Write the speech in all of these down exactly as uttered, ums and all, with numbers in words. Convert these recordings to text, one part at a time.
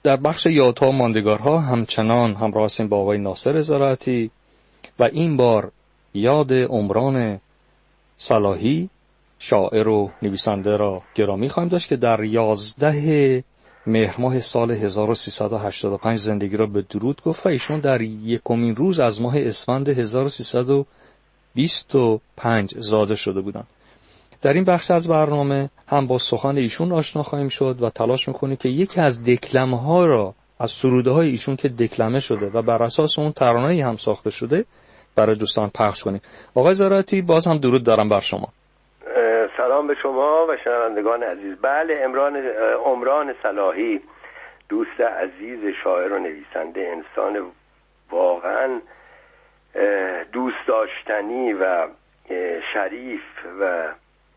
در بخش یادها و ماندگارها همچنان همراه هستیم با آقای ناصر زراعتی و این بار یاد عمران صلاحی شاعر و نویسنده را گرامی خواهیم داشت که در یازده مهر ماه سال هزار و سیصد و هشتاد و پنج زندگی را به درود گفت و ایشون در یکمین روز از ماه اسفند هزار و سیصد و بیست و پنج زاده شده بودند. در این بخش از برنامه هم با سخن ایشون آشنا خواهیم شد و تلاش میکنیم که یکی از دکلمه ها را از سروده های ایشون که دکلمه شده و بر اساس اون ترانه‌ای هم ساخته شده برای دوستان پخش کنیم. آقای زراعتی باز هم درود دارم بر شما. سلام به شما و شنوندگان عزیز. بله، عمران عمران صلاحی، دوست عزیز شاعر و نویسنده، انسان واقعا دوست داشتنی و شریف و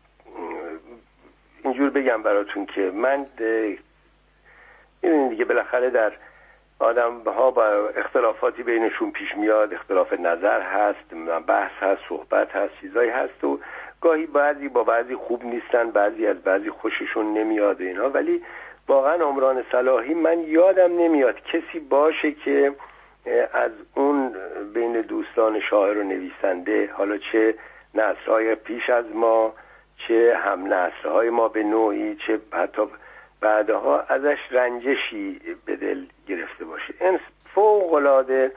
اینجور بگم براتون که من میدونید دیگه بالاخره در آدم ها با اختلافاتی بینشون پیش میاد، اختلاف نظر هست، بحث هست، صحبت هست، چیزایی هست و گاهی بعضی با بعضی خوب نیستن، بعضی از بعضی خوششون نمیاد اینا. ولی واقعا عمران صلاحی من یادم نمیاد کسی باشه که از اون بین دوستان شاعر و نویسنده، حالا چه نسل‌های پیش از ما چه هم نسل‌های ما به نوعی، چه حتی بعدها، ازش رنجشی به دل گرفته باشه. این فوق‌العاده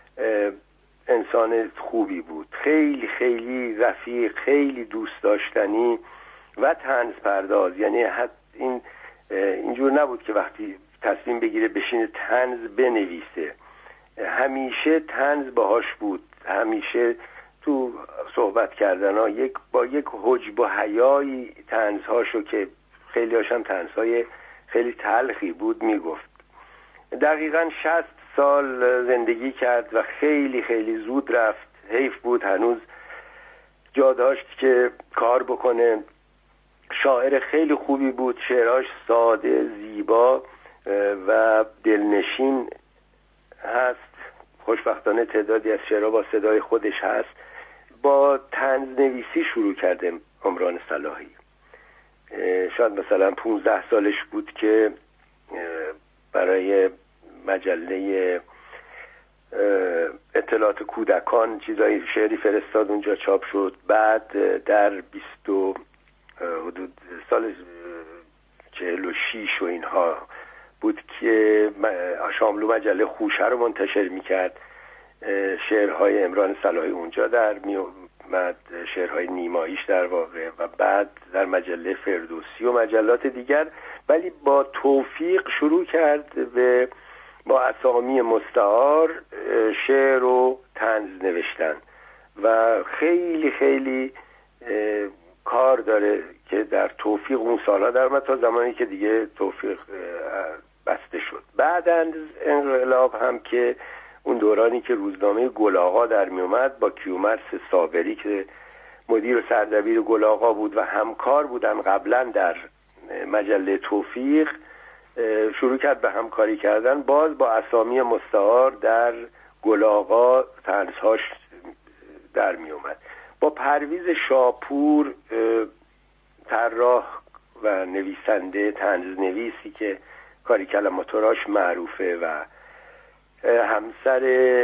انسان خوبی بود، خیلی خیلی رفیق، خیلی دوست داشتنی و طنز پرداز. یعنی حتی این اینجور نبود که وقتی تصمیم بگیره بشینه طنز بنویسه، همیشه طنز باهاش بود، همیشه تو صحبت کردن ها یک با یک حجب و حیایی طنزهاشو که خیلی هاشم طنزهای خیلی تلخی بود میگفت. دقیقاً شصت سال زندگی کرد و خیلی خیلی زود رفت. حیف بود، هنوز جا داشت که کار بکنه. شاعر خیلی خوبی بود، شعراش ساده، زیبا و دلنشین هست. خوشبختانه تعدادی از شعرها با صدای خودش هست. با طنز نویسی شروع کرده عمران صلاحی. شاید مثلا پونزده سالش بود که برای مجله اطلاعات کودکان چیزایی شعری فرستاد، اونجا چاپ شد. بعد در بیست و حدود سال چهل و شیش و اینها بود که شاملو مجله خوشه رو منتشر میکرد. شعرهای عمران صلاحی اونجا در میومد، شعرهای نیماییش در واقع، و بعد در مجله فردوسی و مجلات دیگر. ولی با توفیق شروع کرد به با اسامی مستعار شعر و طنز نوشتن و خیلی خیلی کار داره که در توفیق اون سالها در اومد تا زمانی که دیگه توفیق بسته شد. بعد از انقلاب هم که اون دورانی که روزنامه گل آقا در می اومد با کیومرث صابری که مدیر و سردبیر گل آقا بود و همکار بودن قبلا در مجله توفیق، شروع کرد به همکاری کردن. باز با اسامی مستعار در گل آقا طنزهاش در می اومد. با پرویز شاپور طراح و نویسنده طنز نویسی که کاری کلماتوراش معروفه و همسر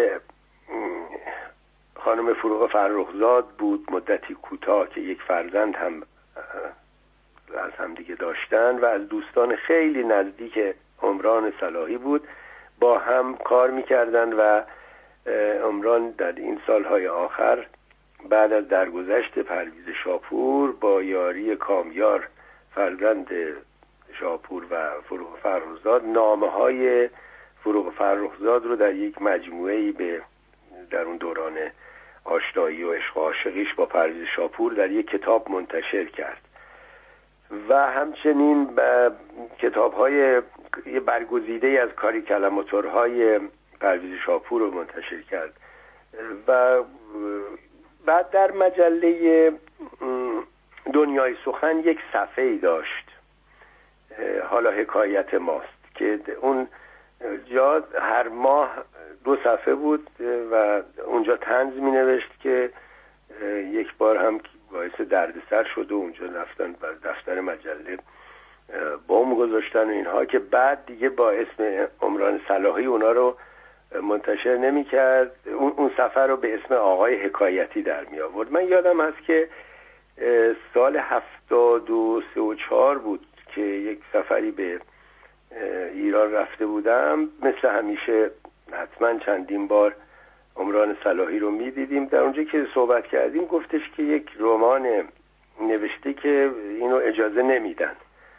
خانم فروغ فرخزاد بود مدتی کوتاه که یک فرزند هم از هم دیگه داشتن و از دوستان خیلی نزدیک عمران صلاحی بود. با هم کار میکردن و عمران در این سالهای آخر بعد از درگذشت پرویز شاپور با یاری کامیار فرزند شاپور و فروغ فرخزاد نامه های فروغ فرخزاد رو در یک مجموعه‌ای به در اون دوران آشنایی و عشق و عاشقیش با پرویز شاپور در یک کتاب منتشر کرد و همچنین کتاب‌های یه برگزیده از کاری کلماتورهای پرویز شاپور رو منتشر کرد. و بعد در مجله دنیای سخن یک صفحه‌ای داشت، حالا حکایت ماست، که اون جا هر ماه دو صفحه بود و اونجا طنز می نوشت که یک بار هم باعث دردسر شد و اونجا رفتن و دفتر مجله بم گذاشتن و اینها، که بعد دیگه با اسم عمران صلاحی اونا رو منتشر نمی کرد. اون, اون سفر رو به اسم آقای حکایتی در می آورد. من یادم هست که سال هفتاد و سه و چهار بود که یک سفری به ایران رفته بودم. مثل همیشه حتما چندین بار عمران صلاحی رو می دیدیم. در اونجا که صحبت کردیم گفتش که یک رمان نوشته که اینو اجازه نمیدن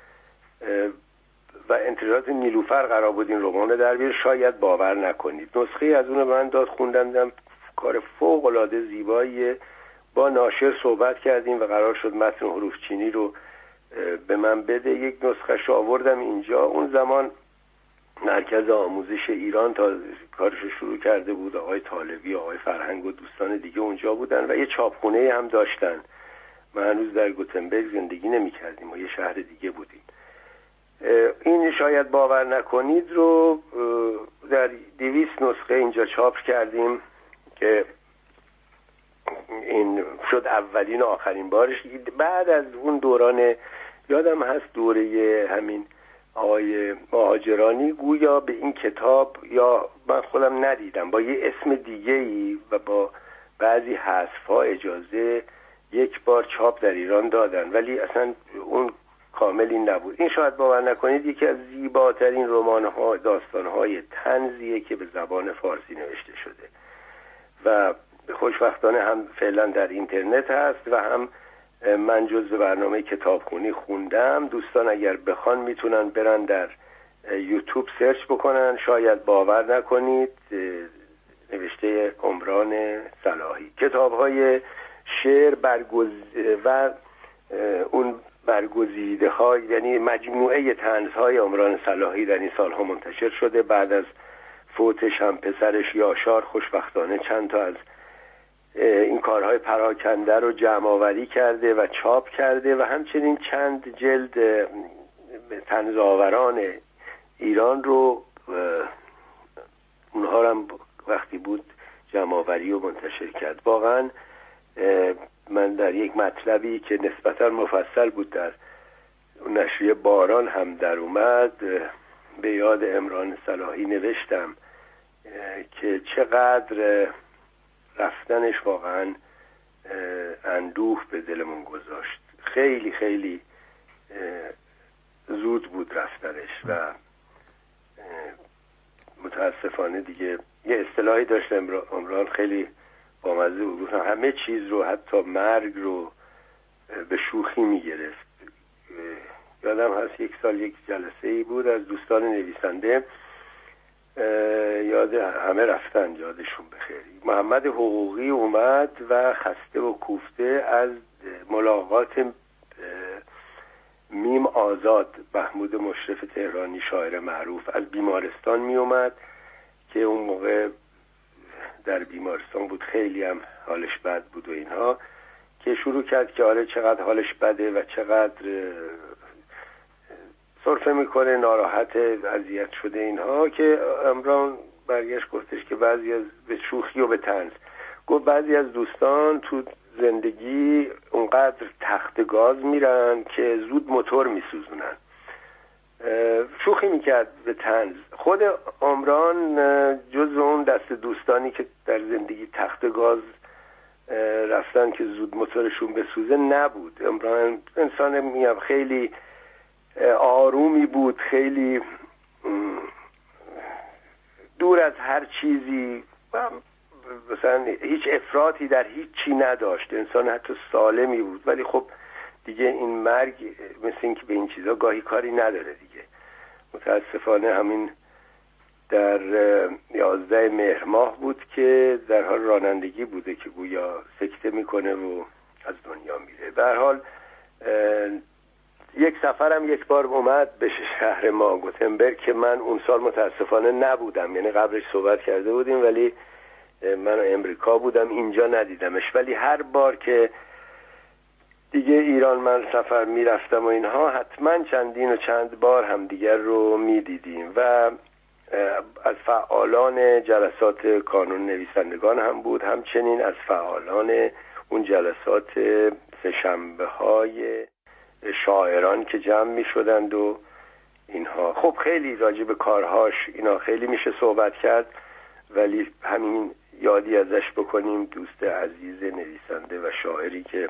و انتشارات نیلوفر قرار بود این رمان رو در بیاره. شاید باور نکنید نسخه از اون من داد خوندم، دیدم کار فوق العاده زیباییه. با ناشر صحبت کردیم و قرار شد متن حروف چینی رو به من بده. یک نسخه آوردم اینجا. اون زمان مرکز آموزش ایران تا کارش شروع کرده بود، آقای طالبی، آقای فرهنگ و دوستان دیگه اونجا بودن و یه چاپخونه هم داشتن. ما هنوز در گوتنبرگ زندگی نمی کردیم و یه شهر دیگه بودیم. این شاید باور نکنید رو در دویست نسخه اینجا چاپ کردیم که این شد اولین و آخرین بارش. بعد از اون دوران یادم هست دوره همین آقای مهاجرانی گویا به این کتاب، یا من خودم ندیدم، با یه اسم دیگه‌ای و با بعضی حذف‌ها اجازه یک بار چاپ در ایران دادن، ولی اصلا اون کامل این نبود. این شاید باور نکنید یکی از زیباترین رمان‌ها، داستان‌های طنزیه که به زبان فارسی نوشته شده و خوشبختانه هم فعلا در اینترنت هست و هم من جزو برنامه کتابخونی خوندم. دوستان اگر بخوان میتونن برن در یوتیوب سرچ بکنن. شاید باور نکنید، نوشته عمران صلاحی. کتاب‌های شعر برگز و اون برگزیده های، یعنی مجموعه طنزهای عمران صلاحی در این سالها منتشر شده. بعد از فوتش هم پسرش یاشار خوشبختانه چند تا از این کارهای پراکنده رو جمع آوری کرده و چاپ کرده و همچنین چند جلد طنزآوران ایران رو اونها هم وقتی بود جمع آوری و منتشر کرد. واقعا من در یک مطلبی که نسبتا مفصل بود در نشریه باران هم در اومد به یاد عمران صلاحی نوشتم که چقدر رفتنش واقعا اندوه به دلمون گذاشت. خیلی خیلی زود بود رفتنش و متاسفانه دیگه یه اصطلاحی داشت عمران خیلی بامزه بود، همه چیز رو حتی مرگ رو به شوخی میگرفت. یادم هست یک سال یک جلسه ای بود از دوستان نویسنده، یاد همه رفتن یادشون بخیر، محمد حقوقی اومد و خسته و کوفته از ملاقات میم آزاد، محمود مشرف تهرانی شاعر معروف، از بیمارستان می اومد که اون موقع در بیمارستان بود، خیلی هم حالش بد بود و اینها، که شروع کرد که آره چقدر حالش بده و چقدر سرفه میکنه، ناراحت، اذیت شده اینها، که عمران برگشت گفتش که بعضی از به شوخی و به طنز گفت بعضی از دوستان تو زندگی اونقدر تخت گاز میرن که زود موتور میسوزونن. شوخی میکرد به طنز. خود عمران جز اون دست دوستانی که در زندگی تخت گاز رفتن که زود موتورشون بسوزه نبود. عمران انسان میگم خیلی آرومی بود، خیلی دور از هر چیزی، مثلا هیچ افراطی در هیچ چی نداشت، انسان حتی سالمی بود. ولی خب دیگه این مرگ مثل این که به این چیزا گاهی کاری نداره دیگه. متاسفانه همین در یازده مهر ماه بود که در حال رانندگی بوده که گویا سکته میکنه و از دنیا میره. به هر حال یک سفرم یک بار اومد به شهر ما گوتنبرگ که من اون سال متاسفانه نبودم، یعنی قبلش صحبت کرده بودیم ولی من امریکا بودم، اینجا ندیدمش. ولی هر بار که دیگه ایران من سفر میرفتم و اینها حتما چندین و چند بار هم دیگر رو میدیدیم و از فعالان جلسات کانون نویسندگان هم بود، همچنین از فعالان اون جلسات سه‌شنبه های شاعران که جمع می شدند و اینها. خب خیلی راجع به کارهاش اینا خیلی میشه صحبت کرد، ولی همین یادی ازش بکنیم، دوست عزیز نویسنده و شاعری که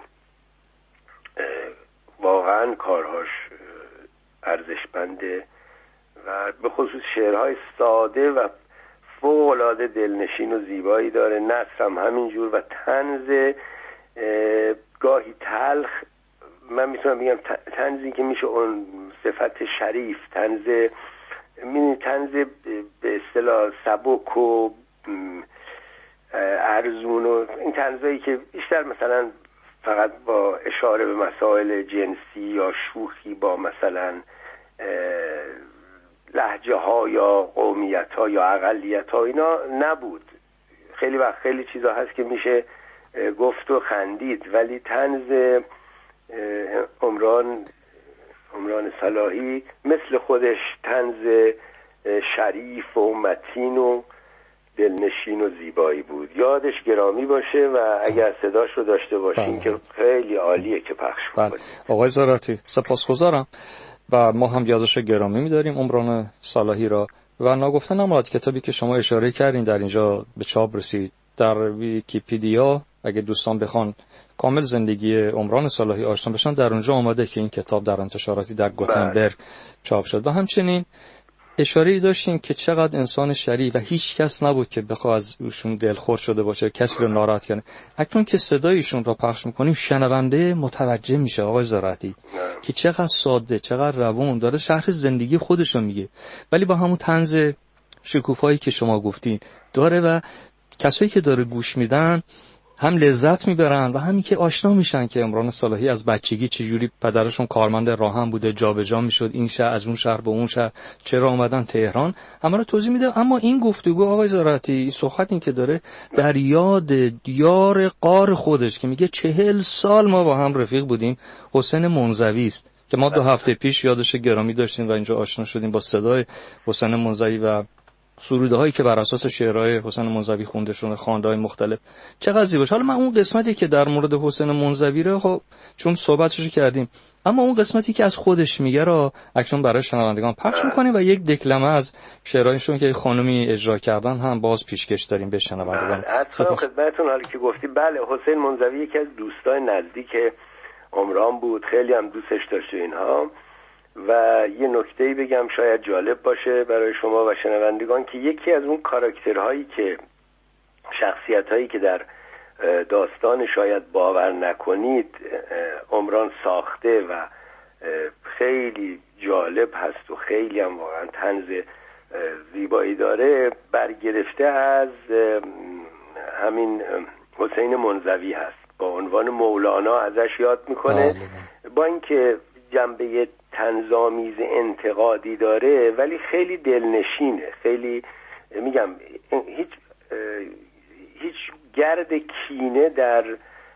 واقعا کارهاش ارزشمنده و به خصوص شعرهای ساده و فوق‌العاده دلنشین و زیبایی داره. نثر هم همینجور و طنز گاهی تلخ، من میتونم بگم طنزی که میشه اون صفت شریف، طنز می طنز به اصطلاح سبک و ارزون و این طنزایی که بیشتر مثلا فقط با اشاره به مسائل جنسی یا شوخی با مثلا لهجه ها یا قومیت ها یا اقلیت ها اینا نبود. خیلی وقت خیلی چیزا هست که میشه گفت و خندید، ولی طنز عمران عمران صلاحی مثل خودش طنز شریف و متین و دلنشین و زیبایی بود. یادش گرامی باشه و اگر صداش رو داشته باشین که خیلی عالیه که پخش کنید. آقای زاراتی سپاسگزارم و ما هم یادش گرامی می‌داریم عمران صلاحی را. و ناگفته نماند کتابی که شما اشاره کردین در اینجا به چاپ رسید در ویکی‌پدیا، اگه دوستان بخوان کامل زندگی عمران صلاحی آشنا بشن در اونجا آمده که این کتاب در انتشاراتی در گوتنبرگ چاپ شد. و همچنین اشاره‌ای داشتین که چقدر انسان شریف و هیچ کس نبود که بخواد از ایشون دلخور شده باشه، کسی رو ناراحت کنه. اکنون که صدای ایشون رو پخش می‌کنیم شنونده متوجه میشه آقای زراعتی که چقدر ساده، چقدر روون داره شرح زندگی خودش رو میگه، ولی با همون طنز شکوفایی که شما گفتین داره و کسایی که داره گوش میدن هم لذت میبرن و همین که آشنا میشن که عمران صلاحی از بچگی چجوری پدرشون کارمند راهن بوده، جابجا میشد این شهر از اون شهر به اون شهر، چرا اومدن تهران، همه رو توضیح میده. اما این گفتگو آقای زراعتی صحبت این که داره در یاد دیار غار خودش که میگه چهل سال ما با هم رفیق بودیم، حسین منزوی است که ما دو هفته پیش یادش گرامی داشتیم و اینجا آشنا شدیم با صدای حسین منزوی و سروده هایی که بر اساس شعرهای حسین منزوی خونده شده، خوانده مختلف. چقدر زیباست. حالا من اون قسمتی که در مورد حسین منزوی رو خب چون صحبتش کردیم، اما اون قسمتی که از خودش میگه رو اکنون برای شنوندگان پخش میکنیم و یک دکلمه از شعرهایشون که خانمی اجرا کردن هم باز پیشکش داریم به شنوندگان. اصلا خدمتتون حالا که گفتی، بله حسین منزوی یکی از دوستان نزدیک عمران بود، خیلی هم دوستش داشت اینها. و یه نکته‌ای بگم شاید جالب باشه برای شما و شنوندگان که یکی از اون کاراکترهایی که شخصیت‌هایی که در داستان شاید باور نکنید عمران ساخته و خیلی جالب هست و خیلی هم واقعا طنز زیبایی داره، برگرفته از همین حسین منزوی هست. با عنوان مولانا ازش یاد میکنه، با اینکه جنبه طنزآمیز انتقادی داره ولی خیلی دلنشینه، خیلی میگم هیچ هیچ گرد کینه در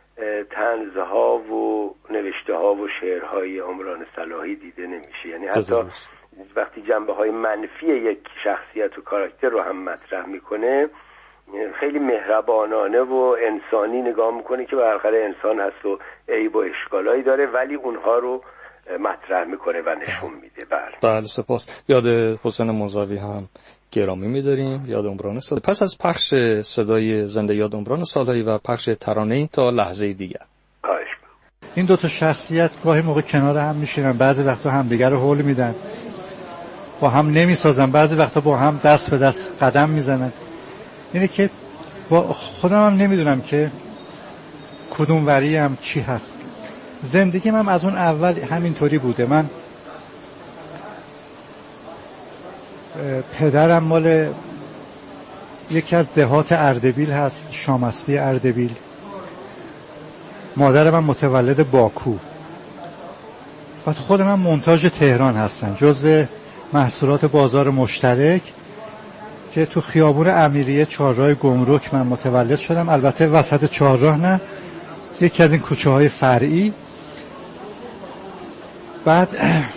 طنزها و نوشته ها و شعرهای عمران صلاحی دیده نمیشه. یعنی حتی وقتی جنبه های منفی یک شخصیت و کاراکتر رو هم مطرح میکنه خیلی مهربانانه و انسانی نگاه میکنه که بالاخره انسان هست و عیب و اشکالایی داره، ولی اونها رو مطرح میکنه و نشون میده. بله بله سپاس. یاد حسین منزوی هم گرامی می‌داریم، یاد عمران صلاحی. پس از پخش صدای زنده یاد عمران صلاحی و پخش ترانه‌ای تا لحظه دیگر. خواهش می‌کنم. این دو تا شخصیت گاهی موقع کنار هم میشینن، بعضی وقتا همدیگر رو هول میدن، با هم نمیسازن، بعضی وقتا با هم دست به دست قدم میزنن. اینه که با خودم هم نمیدونم که کدوم وریم چی هست. زندگی من از اون اول همینطوری بوده. من پدرم مال یکی از دهات اردبیل هست، شامسبی اردبیل. مادر من متولد باکو. بعد خود من مونتاژ تهران هستم، جزو محصولات بازار مشترک که تو خیابون امیریه چهارراه گمرک من متولد شدم. البته وسط چهارراه نه، یکی از این کوچه های فرعی. بعد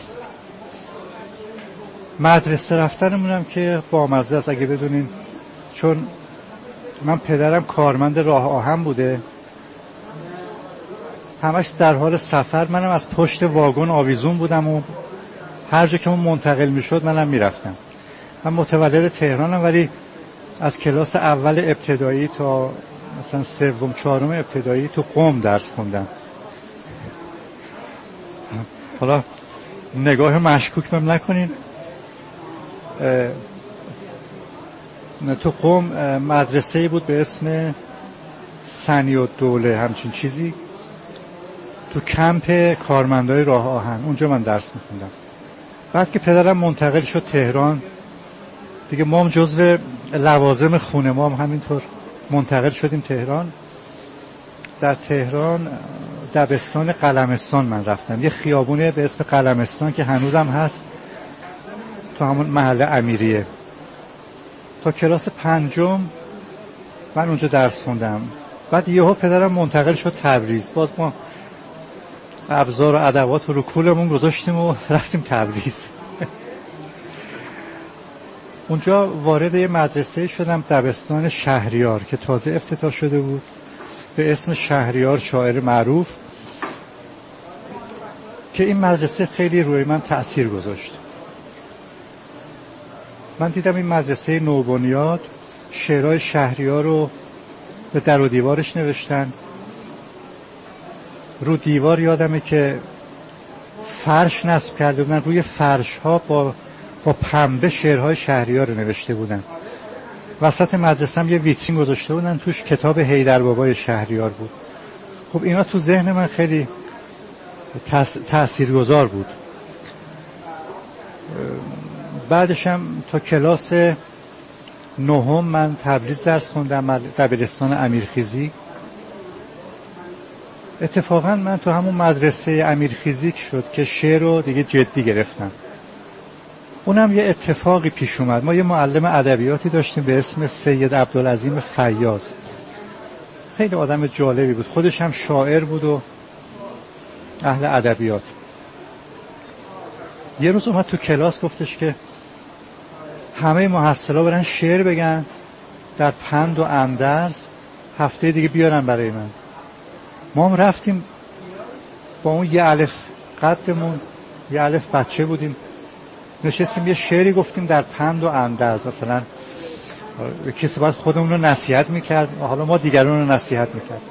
مدرسه رفتنمونم که بامزه است اگه بدونین، چون من پدرم کارمند راه آهن بوده همش در حال سفر. منم از پشت واگن آویزون بودم و هر جا که اون منتقل میشد منم میرفتم. من متولد تهرانم ولی از کلاس اول ابتدایی تا مثلا سوم چهارم ابتدایی تو قم درس خوندم. حالا نگاه مشکوک بهم نکنین. تو قم مدرسه‌ای بود به اسم سنی الدوله، همچین چیزی، تو کمپ کارمندای راه آهن. اونجا من درس میخوندم. بعد که پدرم منتقل شد تهران دیگه، ما هم جزو لوازم خونه ما هم همینطور منتقل شدیم تهران. در تهران دبستان قلمستان من رفتم، یه خیابونه به اسم قلمستان که هنوزم هست تو همون محله امیریه. تا کلاس پنجم من اونجا درس خوندم. بعد یهو پدرم منتقل شد تبریز. باز ما ابزار و ادوات رو کولمون گذاشتیم و رفتیم تبریز. اونجا وارد یه مدرسه شدم، دبستان شهریار که تازه افتتاح شده بود، به اسم شهریار شاعر معروف، که این مدرسه خیلی روی من تأثیر گذاشت. من دیدم این مدرسه نوبنیاد شعرهای شهریار رو به در و دیوارش نوشتن. رو دیوار یادمه که فرش نصب کرده بودن، روی فرش ها با با پنبه شعرهای شهریار رو نوشته بودن. وسط مدرسه هم یه ویترین گذاشته بودن، توش کتاب حیدر بابای شهریار بود. خب اینا تو ذهن من خیلی تأثیرگذار بود. بعدش هم تا کلاس نهم من تبریز درس خوندم، دبیرستان امیرخیزی. اتفاقا من تو همون مدرسه امیرخیزی شد که شعر رو دیگه جدی گرفتم. اونم یه اتفاقی پیش اومد. ما یه معلم ادبیاتی داشتیم به اسم سید عبدالعظیم فیاض. خیلی آدم جالبی بود، خودش هم شاعر بود و اهل ادبیات. یه روز اومد تو کلاس گفتش که همه محصلا برن شعر بگن در پند و اندرز، هفته دیگه بیارن برای من. ما هم رفتیم با اون یه الف قدمون، یه الف بچه بودیم، نشستیم یه شعری گفتیم در پند و اندرز. مثلا کسی باید خودمون رو نصیحت میکرد، حالا ما دیگران رو نصیحت میکرد.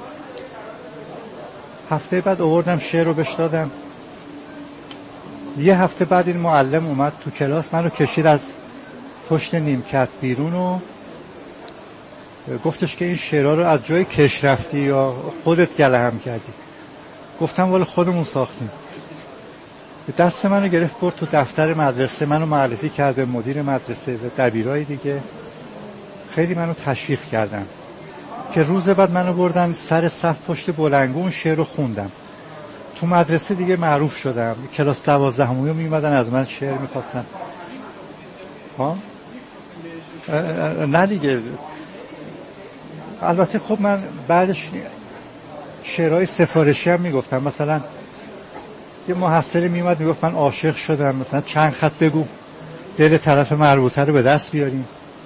هفته بعد آوردم شعر رو بهش دادم. یه هفته بعد این معلم اومد تو کلاس، من رو کشید از پشت نیمکت بیرون و گفتش که این شعرها رو از جای کش رفتی یا خودت گله هم کردی؟ گفتم والا خودمون ساختیم. دست منو گرفت برد تو دفتر مدرسه، منو معرفی کرد به مدیر مدرسه و دبیرای دیگه. خیلی منو تشویق کردن که روز بعد منو بردن سر صف پشت بلنگو، اون شعر رو خوندم. تو مدرسه دیگه معروف شدم. کلاس دوازدهمی میومدن از من شعر میخواستن. ها؟ نه دیگه. البته خب من بعدش شعرهای سفارشی هم میگفتم. مثلا یه محصلی میومد میگفت من عاشق شدم، مثلا چند خط بگو دل طرف مربوطه رو به دست بیاریم.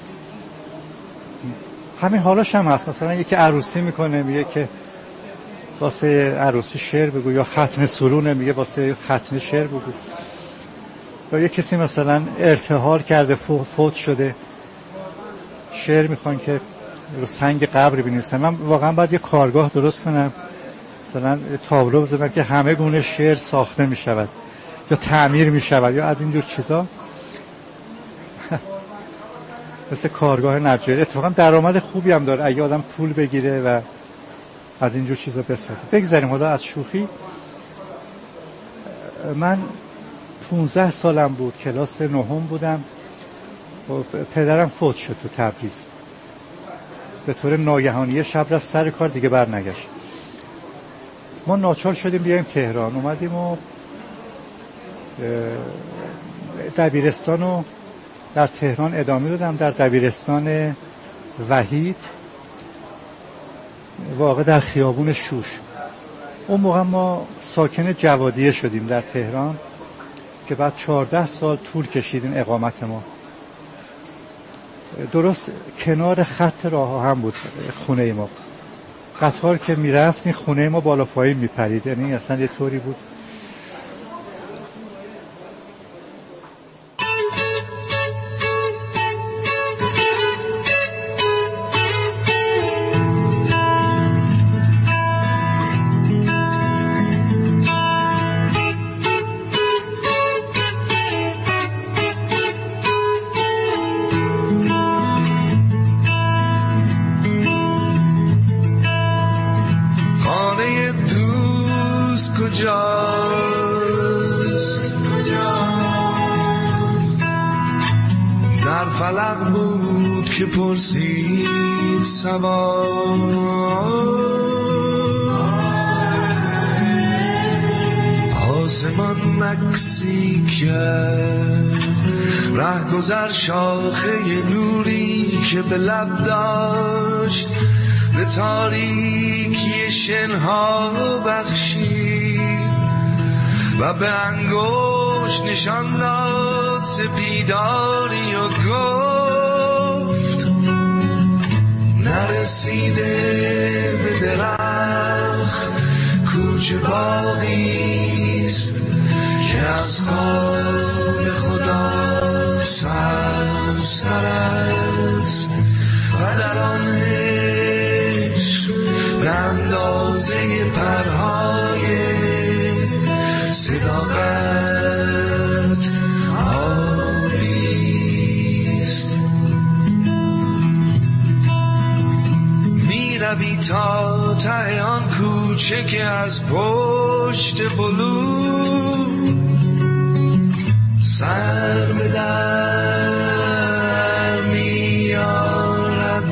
همین حالاش هم هست. مثلا یکی عروسی میکنه میگه که واسه عروسی شعر بگو، یا ختم سرونه میگه واسه ختم شعر بگو. یا یه کسی مثلا ارتحال کرده فوت شده، شعر میخوان که رو سنگ قبر بنویسن. من واقعا باید یه کارگاه درست کنم، مثلا تابلو بزنم که همه گونه شعر ساخته میشود یا تعمیر میشود یا از اینجور چیزا. مثل کارگاه نجاری. اتفاقا درآمد خوبی هم داره اگه آدم پول بگیره و از اینجور چیزا بسازه. بگذاریم حالا از شوخی. من پونزده سالم بود، کلاس نهم بودم و پدرم فوت شد تو تبریز. به طور ناگهانی شب رفت سر کار، دیگه بر نگشت. ما ناچار شدیم بیایم تهران. اومدیم و دبیرستان رو در تهران ادامه دادم، در دبیرستان وحید، واقع در خیابون شوش. اون موقع ما ساکن جوادیه شدیم در تهران که بعد چهارده سال طول کشید این اقامت ما. درست کنار خط راه هم بود خونه ما. قطار که میرفت این خونه ما بالا پایین میپرید، یعنی اصلا یه طوری بود. در فلک بود که پرسید سوار، آسمان مکسی کرد ره گذر شاخه نوری که به لب داشت، به تاریکی شنها بخشید و به انگشت نشان داد سپیداری و گفت نرسیده به درخت کوچه باغیست که از خواب خدا سبزتر است و در آن عشق به اندازه پرهای صداقت آبیست. می روی تا ته آن کوچه که از پشت بلور سر به در میارد،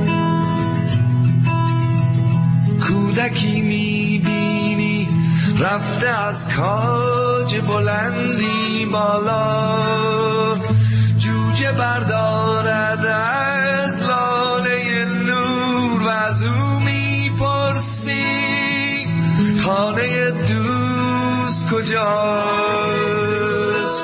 کودکی میبینی رفته از کاج بلندی بالا، جوجه بردارد از لاله نور و از او میپرسی خانه دوست کجاست.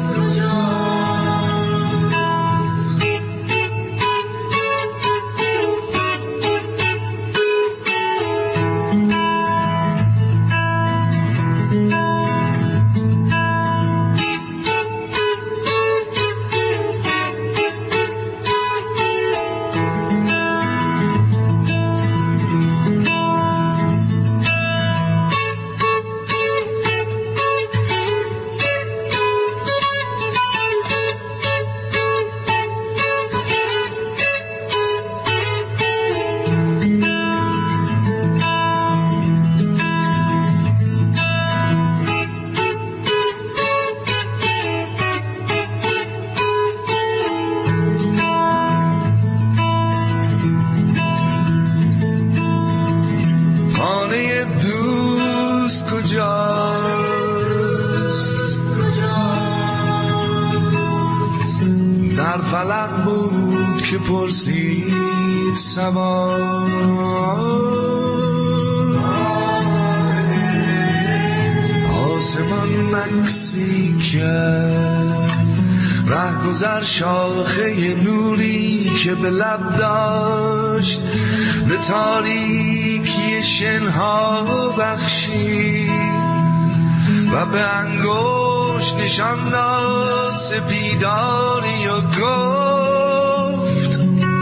در فلک بود که پرسید سوار، آسمان مکسی کرد ره گذر شاخه نوری که به لب داشت، به تاریکی شنها بخشید و به انگشت نشان داد سپیداری و گفت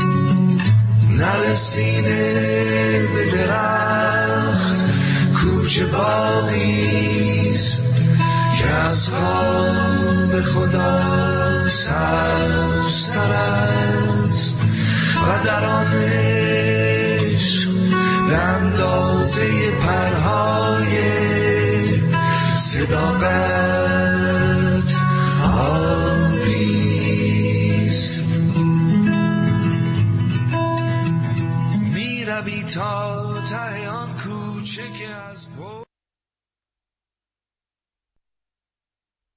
نرسیده به درخت کوچه باغیست که از خواب خدا سبزتر است و در آن عشق به اندازه پرهای صداقت آبیست. می روی تا ته آن کوچه که از